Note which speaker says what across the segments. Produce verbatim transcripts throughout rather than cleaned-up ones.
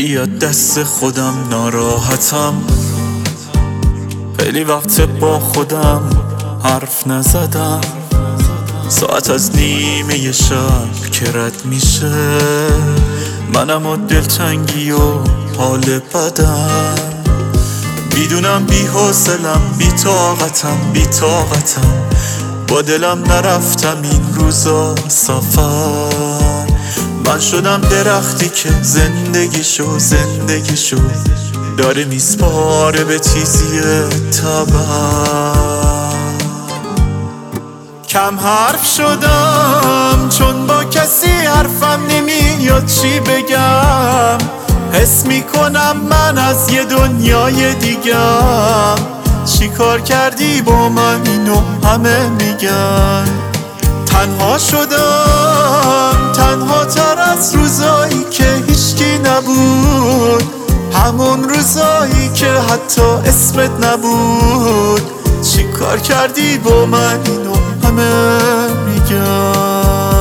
Speaker 1: بیاد دست خودم ناراحتم، خیلی وقت با خودم حرف نزدم. ساعت از نیمه شب که رد میشه، منم و دلتنگی و حال بدم. میدونم بی حوصلم، بی طاقتم بی طاقتم با دلم نرفتم این روزا سفر. من شدم درختی که زندگیشو زندگیشو داره میسپاره به تیزی تبر. کم حرف شدم چون با کسی حرفم نمیاد چی بگم. حس میکنم من از یه دنیای دیگم. چی کار کردی با من اینو همه میگن. تنها شدم تنها تر از روزایی که هیچکی نبود، همون روزایی که حتی اسمت نبود. چی کار کردی با من اینو همه میگن.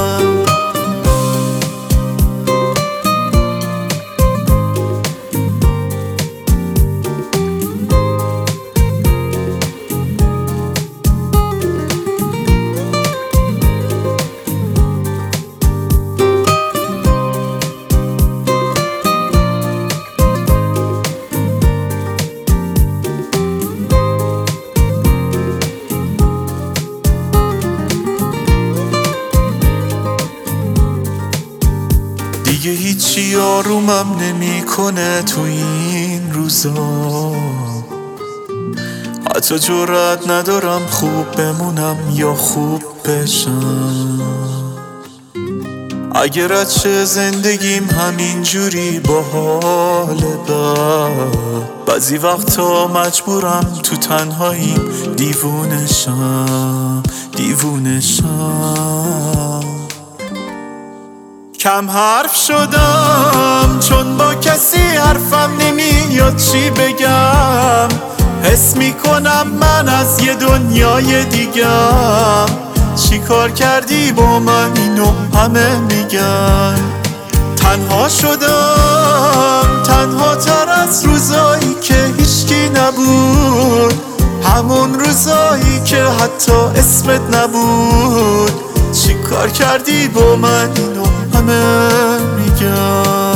Speaker 1: دیگه هیچی آرومم نمیکنه تو این روزا. حتی جرأت ندارم خوب بمونم یا خوب بشم. اگر چه زندگیم همین جوری با حال بد، بعضی وقتا مجبورم تو تنهاییم دیوونشم دیوونشم. کم حرف شدم چون با کسی حرفم نمیاد چی بگم. حس میکنم من از یه دنیای دیگم. چی کار کردی با من اینو همه میگن. تنها شدم تنها تر از روزایی که هیچکی نبود، همون روزایی که حتی اسمت نبود. چی کار کردی با من اینو همه میگن.